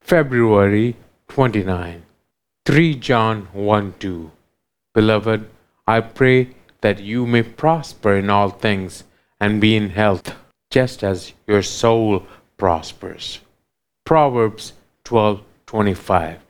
February 29. 3 John 1 2. Beloved, I pray that you may prosper in all things and be in health, just as your soul prospers. Proverbs 12:25.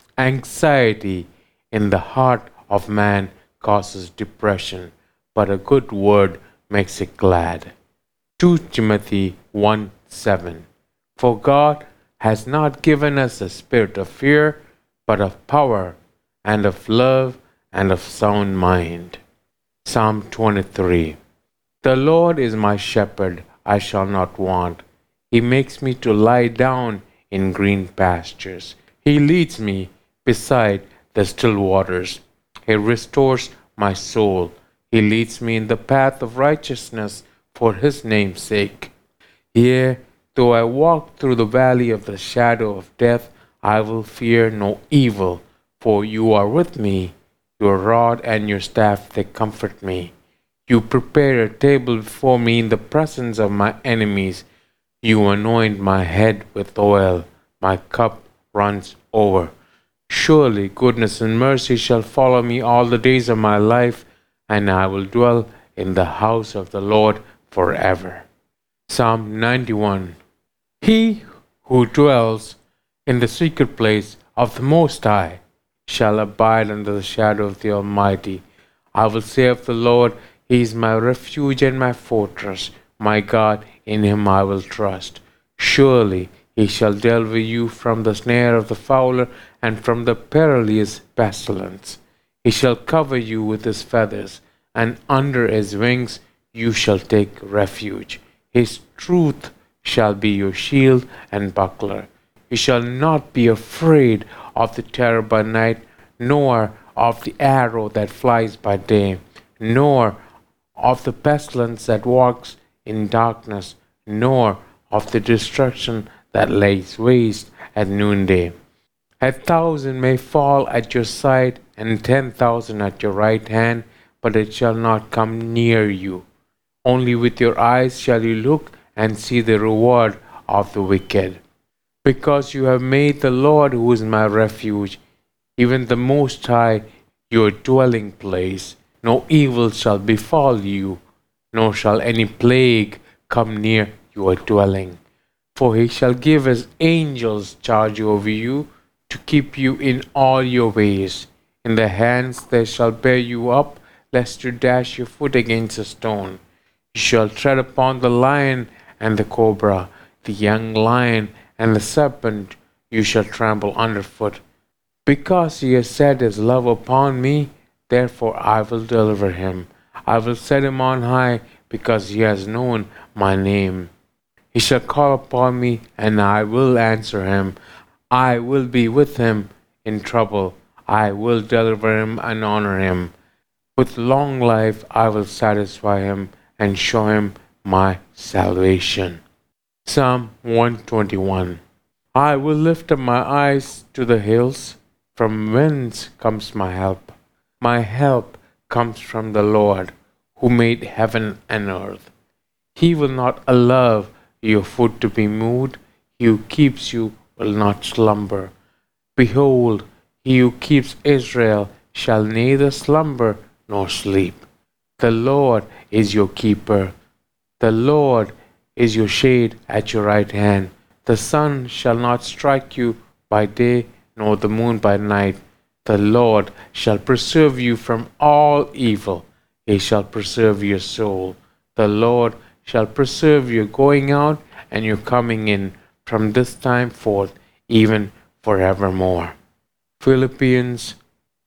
Anxiety in the heart of man causes depression, but a good word makes it glad. 2 Timothy 1:7. For God has not given us a spirit of fear, but of power, and of love, and of sound mind. Psalm 23. The Lord is my shepherd, I shall not want. He makes me to lie down in green pastures. He leads me beside the still waters. He restores my soul. He leads me in the path of righteousness for his name's sake. Yea, though I walk through the valley of the shadow of death, I will fear no evil, for you are with me. Your rod and your staff, they comfort me. You prepare a table before me in the presence of my enemies. You anoint my head with oil. My cup runs over. Surely goodness and mercy shall follow me all the days of my life, and I will dwell in the house of the Lord forever. Psalm 91. He who dwells in the secret place of the Most High shall abide under the shadow of the Almighty. I will say of the Lord, He is my refuge and my fortress, my God, in Him I will trust. Surely He shall deliver you from the snare of the fowler and from the perilous pestilence. He shall cover you with His feathers, and under His wings you shall take refuge. His truth shall be your shield and buckler. You shall not be afraid of the terror by night, nor of the arrow that flies by day, nor of the pestilence that walks in darkness, nor of the destruction that lays waste at noonday. 1,000 may fall at your side, and 10,000 at your right hand, but it shall not come near you. Only with your eyes shall you look and see the reward of the wicked. Because you have made the Lord, who is my refuge, even the Most High, your dwelling place, no evil shall befall you, nor shall any plague come near your dwelling. For he shall give his angels charge over you, to keep you in all your ways. In their hands they shall bear you up, lest you dash your foot against a stone. You shall tread upon the lion and the cobra, the young lion and the serpent you shall trample underfoot. Because he has set his love upon me, therefore I will deliver him. I will set him on high, because he has known my name. He shall call upon me, and I will answer him. I will be with him in trouble. I will deliver him and honor him. With long life I will satisfy him and show him my salvation. Psalm 121. I will lift up my eyes to the hills. From whence comes my help? My help comes from the Lord, who made heaven and earth. He will not allow your foot to be moved. He who keeps you will not slumber. Behold, he who keeps Israel shall neither slumber nor sleep. The Lord is your keeper. The Lord is your shade at your right hand. The sun shall not strike you by day, nor the moon by night. The Lord shall preserve you from all evil. He shall preserve your soul. The Lord shall preserve your going out and your coming in from this time forth, even forevermore. Philippians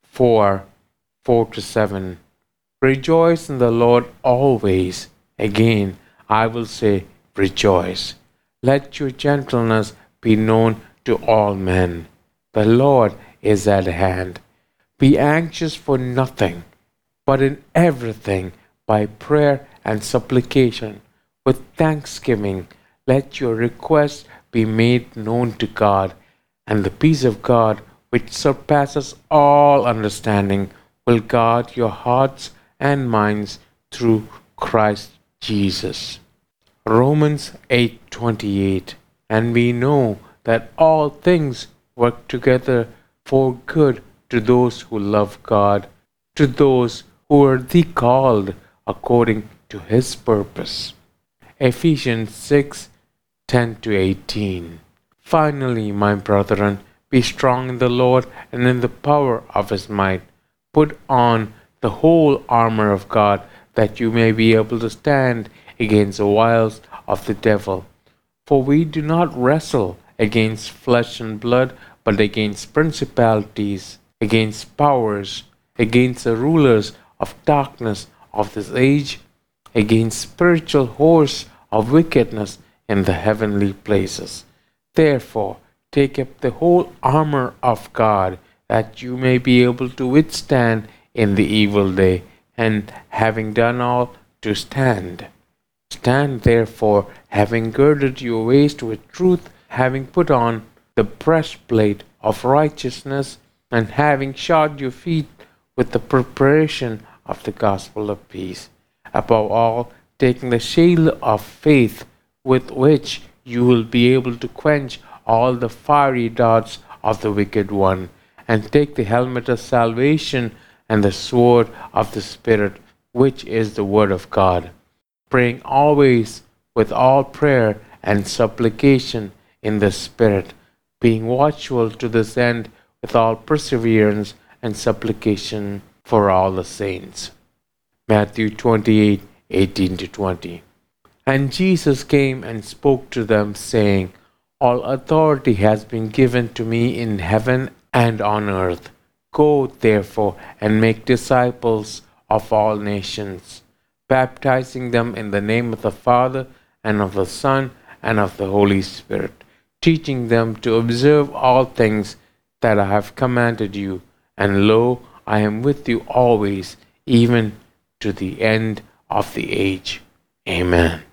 4:4-7. Rejoice in the Lord always. Again, I will say, rejoice. Let your gentleness be known to all men. The Lord is at hand. Be anxious for nothing, but in everything, by prayer and supplication, with thanksgiving, let your requests be made known to God, and the peace of God, which surpasses all understanding, will guard your hearts and minds through Christ Jesus. Romans 8:28. And we know that all things work together for good to those who love God, to those who are the called according to his purpose. Ephesians 6:10-18. Finally, my brethren, be strong in the Lord and in the power of his might. Put on the whole armor of God, that you may be able to stand against the wiles of the devil. For we do not wrestle against flesh and blood, but against principalities, against powers, against the rulers of darkness of this age, against spiritual hosts of wickedness in the heavenly places. Therefore, take up the whole armor of God, that you may be able to withstand in the evil day, and having done all, to stand. Stand therefore, having girded your waist with truth, having put on the breastplate of righteousness, and having shod your feet with the preparation of the gospel of peace. Above all, taking the shield of faith, with which you will be able to quench all the fiery darts of the wicked one, and take the helmet of salvation and the sword of the Spirit, which is the word of God, praying always with all prayer and supplication in the Spirit, being watchful to this end with all perseverance and supplication for all the saints. Matthew 28:18-20. And Jesus came and spoke to them, saying, All authority has been given to me in heaven and on earth. Go, therefore, and make disciples of all nations, baptizing them in the name of the Father, and of the Son, and of the Holy Spirit, teaching them to observe all things that I have commanded you. And lo, I am with you always, even to the end of the age. Amen.